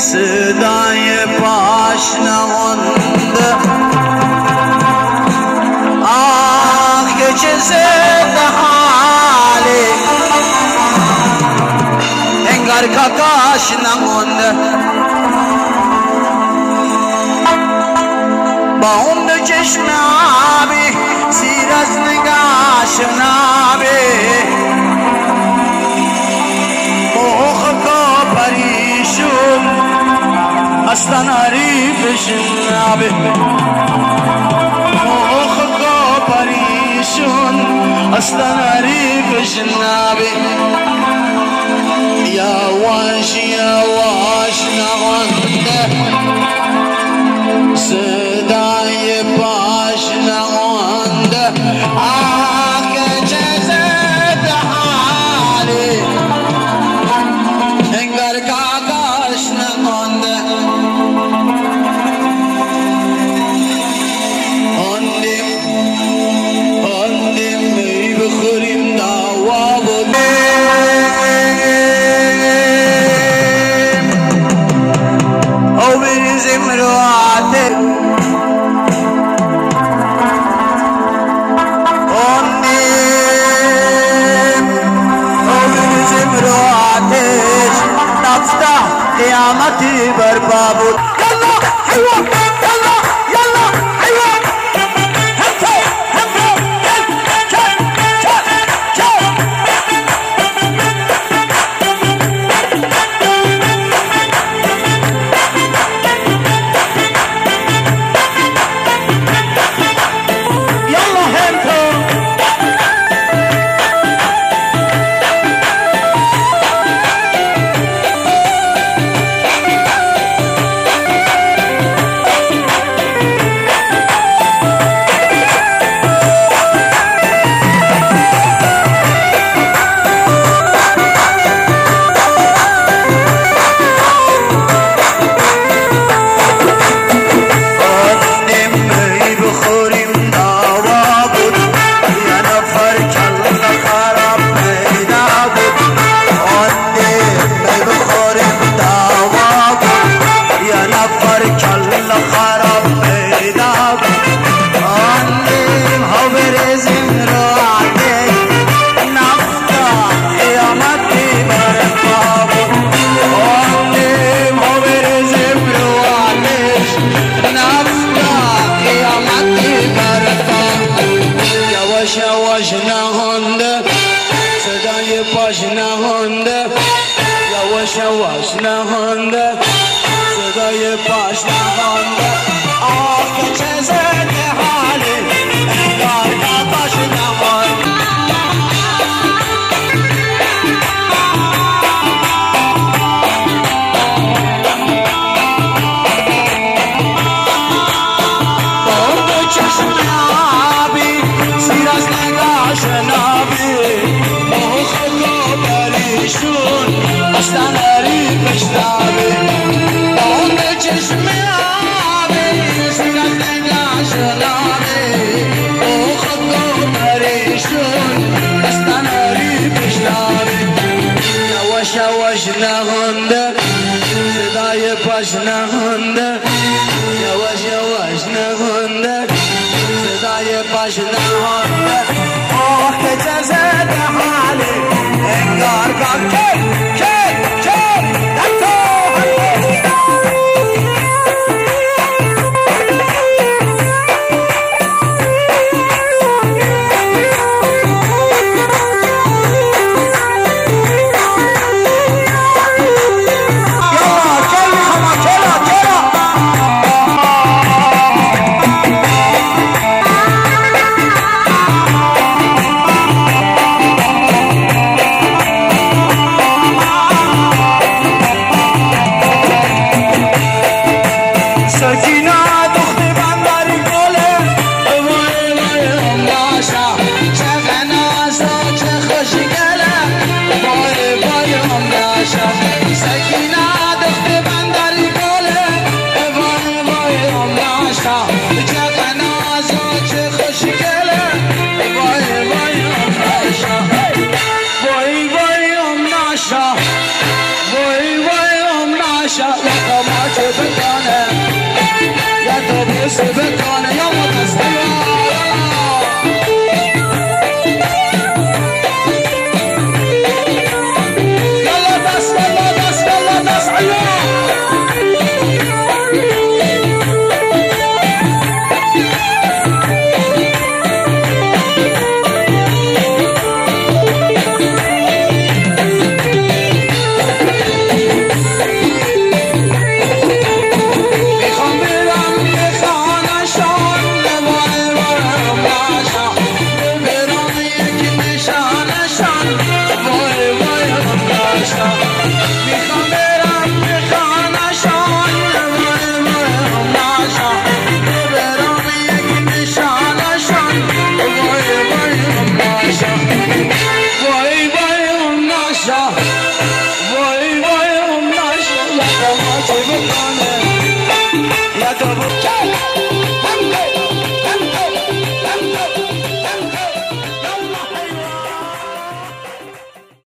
صدای پاش نمونده آه که چه زده حالی انگار کاکاش نمونده با اون دو چشم آبی سیر از نگاش نابی مخ کا پریشون اصلا عریفش نابی مخ کا پریشون اصلا عریفش نابی یواش یواش نغنده صدای پاش نغنده آه که چه زده حالی انگار کاکاش نغنده اندیم می بخوریم دعوا بودیم او بریزیم رو عاطف قیامتی برپا بود یلا حیوان یلا یلا حیوان همتو چل چل چل یلا همتو یواش نهنده صدای پاش نهنده آه که چه زده حالی انگار کاکاش نهنده با اون دو چشم آبی سیر از نگاش نابی مخ کا پریشون اصلا عریفش نابی با اون دو چشم آبی سیر از نگاش نابی مخ کا پریشون اصلا عریفش نابی یواش یواش نغنده صدای پاش نغنده یواش یواش نغنده صدای پاش نغنده آه که چه زده حالی انگار کاکاش وای وای ام ناشا میخوام برم